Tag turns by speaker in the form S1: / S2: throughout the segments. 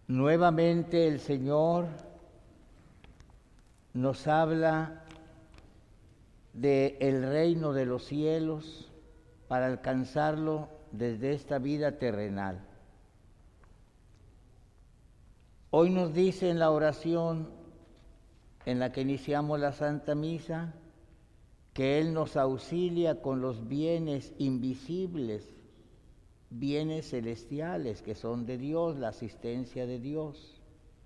S1: Nuevamente el Señor nos habla del reino de los cielos para alcanzarlo desde esta vida terrenal. Hoy nos dice en la oración en la que iniciamos la Santa Misa que Él nos auxilia con los bienes invisibles, bienes celestiales que son de Dios, la asistencia de Dios.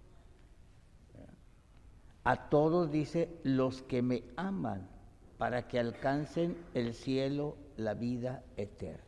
S1: A todos dice los que me aman para que alcancen el cielo, la vida eterna.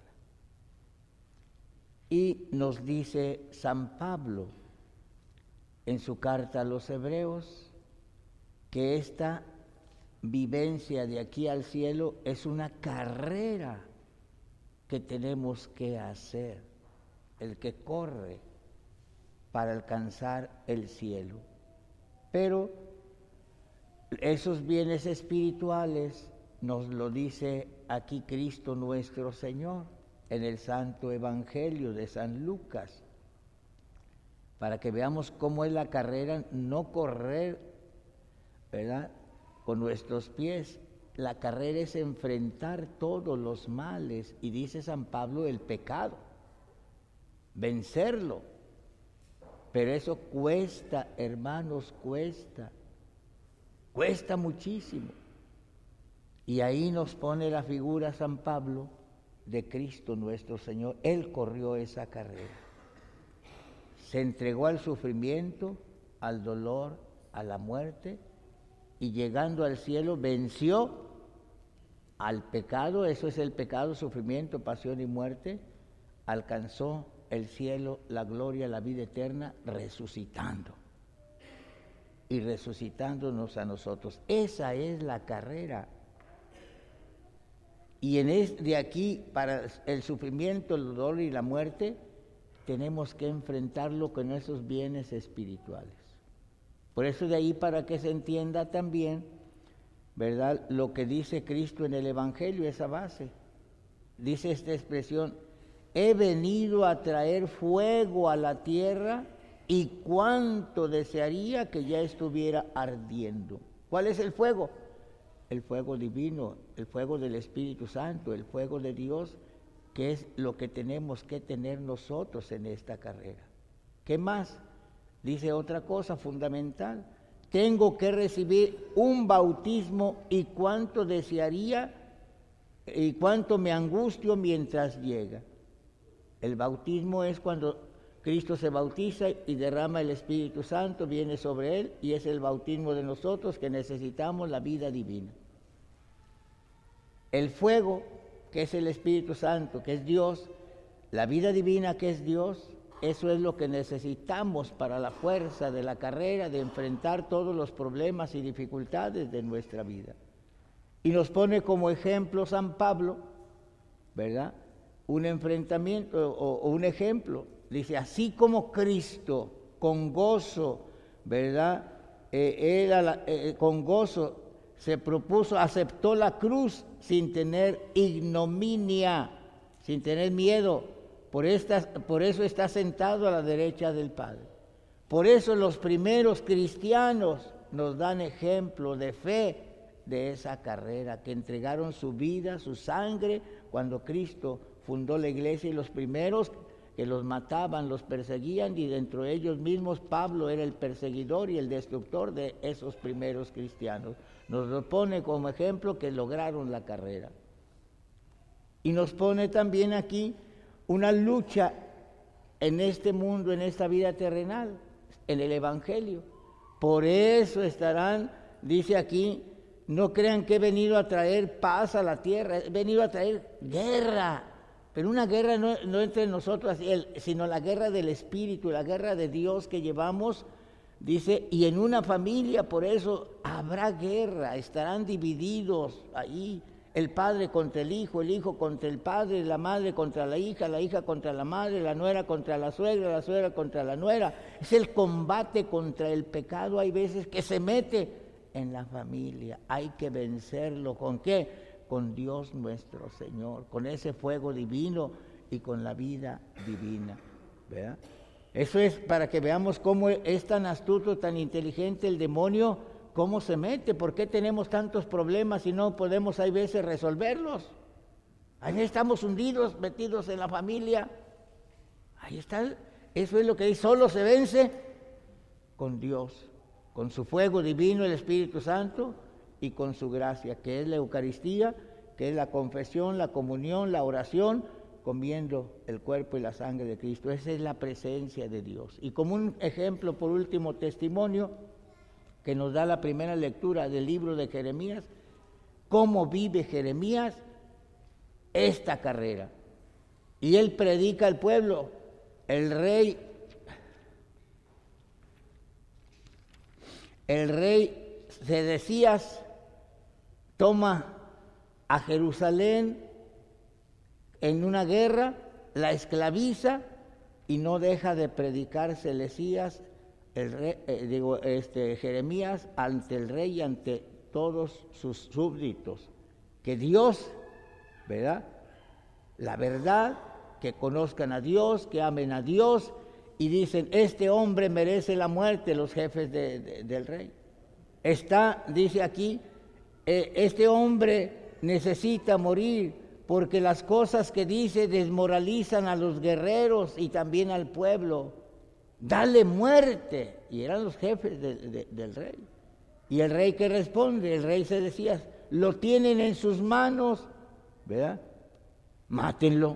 S1: Y nos dice San Pablo en su carta a los Hebreos que esta vivencia de aquí al cielo es una carrera que tenemos que hacer, el que corre para alcanzar el cielo. Pero esos bienes espirituales nos lo dice aquí Cristo nuestro Señor en el Santo Evangelio de San Lucas, para que veamos cómo es la carrera, no correr, ¿verdad?, con nuestros pies. La carrera es enfrentar todos los males, y dice San Pablo, el pecado, vencerlo. Pero eso cuesta, hermanos, cuesta muchísimo. Y ahí nos pone la figura San Pablo de Cristo nuestro Señor. Él corrió esa carrera. Se entregó al sufrimiento, al dolor, a la muerte, y llegando al cielo venció al pecado. Eso es el pecado, sufrimiento, pasión y muerte. Alcanzó el cielo, la gloria, la vida eterna, resucitando y resucitándonos a nosotros. Esa es la carrera. Y de aquí, para el sufrimiento, el dolor y la muerte, tenemos que enfrentarlo con esos bienes espirituales. Por eso de ahí, para que se entienda también, ¿verdad?, lo que dice Cristo en el Evangelio, esa base. Dice esta expresión: he venido a traer fuego a la tierra, y cuánto desearía que ya estuviera ardiendo. ¿Cuál es el fuego? El fuego divino, el fuego del Espíritu Santo, el fuego de Dios, que es lo que tenemos que tener nosotros en esta carrera. ¿Qué más? Dice otra cosa fundamental: tengo que recibir un bautismo, y cuánto desearía y cuánto me angustio mientras llega. El bautismo es cuando Cristo se bautiza y derrama el Espíritu Santo, viene sobre él, y es el bautismo de nosotros que necesitamos la vida divina. El fuego, que es el Espíritu Santo, que es Dios, la vida divina, que es Dios, eso es lo que necesitamos para la fuerza de la carrera, de enfrentar todos los problemas y dificultades de nuestra vida. Y nos pone como ejemplo San Pablo, ¿verdad?, un enfrentamiento o un ejemplo. Dice: así como Cristo con gozo, ¿verdad?, con gozo se propuso, aceptó la cruz sin tener ignominia, sin tener miedo. Por eso está sentado a la derecha del Padre. Por eso los primeros cristianos nos dan ejemplo de fe de esa carrera, que entregaron su vida, su sangre, cuando Cristo fundó la iglesia, y los primeros que los mataban, los perseguían, y dentro de ellos mismos Pablo era el perseguidor y el destructor de esos primeros cristianos. Nos lo pone como ejemplo que lograron la carrera. Y nos pone también aquí una lucha en este mundo, en esta vida terrenal, en el Evangelio. Por eso estarán, dice aquí, no crean que he venido a traer paz a la tierra, he venido a traer guerra. Pero una guerra no entre nosotros, sino la guerra del Espíritu, la guerra de Dios que llevamos, dice, y en una familia, por eso habrá guerra, estarán divididos ahí, el padre contra el hijo contra el padre, la madre contra la hija contra la madre, la nuera contra la suegra contra la nuera. Es el combate contra el pecado, hay veces que se mete en la familia, hay que vencerlo. ¿Con qué? Con Dios nuestro Señor, con ese fuego divino y con la vida divina, ¿verdad? Eso es para que veamos cómo es tan astuto, tan inteligente el demonio, cómo se mete, por qué tenemos tantos problemas y no podemos hay veces resolverlos. Ahí estamos hundidos, metidos en la familia. Ahí está, eso es lo que dice, solo se vence con Dios, con su fuego divino, el Espíritu Santo, y con su gracia, que es la Eucaristía, que es la confesión, la comunión, la oración, comiendo el cuerpo y la sangre de Cristo. Esa es la presencia de Dios. Y como un ejemplo, por último, testimonio, que nos da la primera lectura del libro de Jeremías, cómo vive Jeremías esta carrera. Y él predica al pueblo, el rey Sedecías toma a Jerusalén en una guerra, la esclaviza y no deja de predicar Jeremías ante el rey y ante todos sus súbditos, que Dios, ¿verdad? La verdad, que conozcan a Dios, que amen a Dios, y dicen, este hombre merece la muerte, los jefes del rey. Dice aquí, este hombre necesita morir, porque las cosas que dice desmoralizan a los guerreros y también al pueblo. Dale muerte. Y eran los jefes del rey. Y el rey, ¿qué responde? El rey Sedecías, lo tienen en sus manos, ¿verdad? Mátenlo.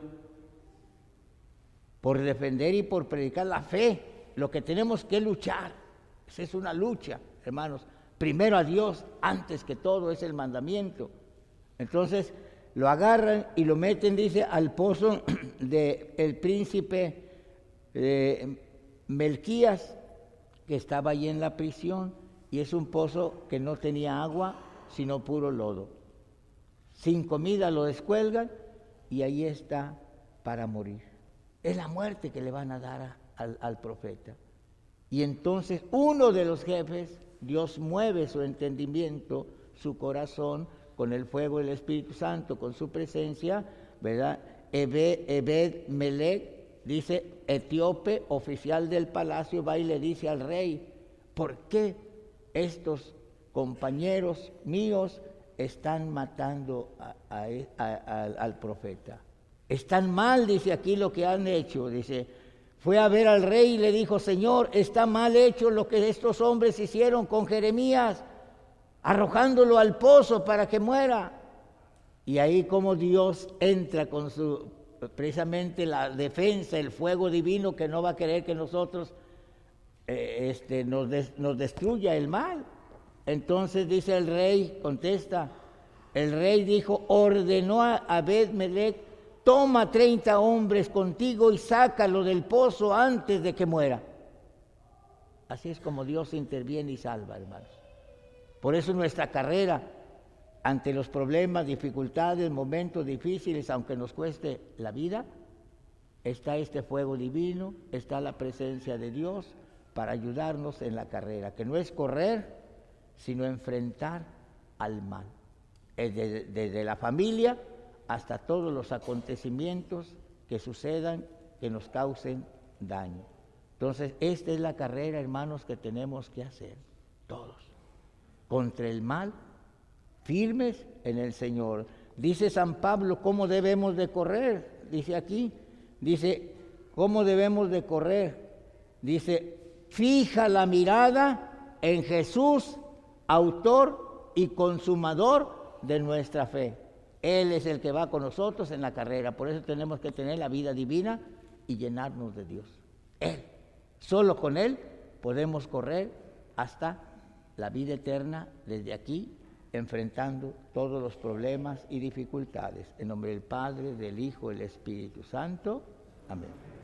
S1: Por defender y por predicar la fe, lo que tenemos que luchar. Esa es una lucha, hermanos. Primero a Dios, antes que todo, es el mandamiento. Entonces, lo agarran y lo meten, dice, al pozo del príncipe Melquías, que estaba allí en la prisión, y es un pozo que no tenía agua, sino puro lodo. Sin comida lo descuelgan y ahí está para morir. Es la muerte que le van a dar al profeta. Y entonces uno de los jefes, Dios mueve su entendimiento, su corazón, con el fuego del Espíritu Santo, con su presencia, ¿verdad? Ebed Melech, dice, etíope, oficial del palacio, va y le dice al rey, ¿por qué estos compañeros míos están matando al profeta? Están mal, dice aquí, lo que han hecho. Dice, fue a ver al rey y le dijo, Señor, está mal hecho lo que estos hombres hicieron con Jeremías, arrojándolo al pozo para que muera. Y ahí como Dios entra con precisamente la defensa, el fuego divino, que no va a querer que nosotros nos destruya el mal. Entonces dice el rey, contesta, el rey dijo, ordenó a Ebed-Melech, toma 30 hombres contigo y sácalo del pozo antes de que muera. Así es como Dios interviene y salva, hermanos. Por eso nuestra carrera, ante los problemas, dificultades, momentos difíciles, aunque nos cueste la vida, está este fuego divino, está la presencia de Dios para ayudarnos en la carrera, que no es correr, sino enfrentar al mal. Desde la familia hasta todos los acontecimientos que sucedan, que nos causen daño. Entonces, esta es la carrera, hermanos, que tenemos que hacer, todos. Contra el mal, firmes en el Señor. Dice San Pablo, ¿cómo debemos de correr? Dice aquí, ¿cómo debemos de correr? Dice, fija la mirada en Jesús, autor y consumador de nuestra fe. Él es el que va con nosotros en la carrera, por eso tenemos que tener la vida divina y llenarnos de Dios. Él, solo con Él podemos correr hasta la vida eterna desde aquí, enfrentando todos los problemas y dificultades. En nombre del Padre, del Hijo y del Espíritu Santo. Amén.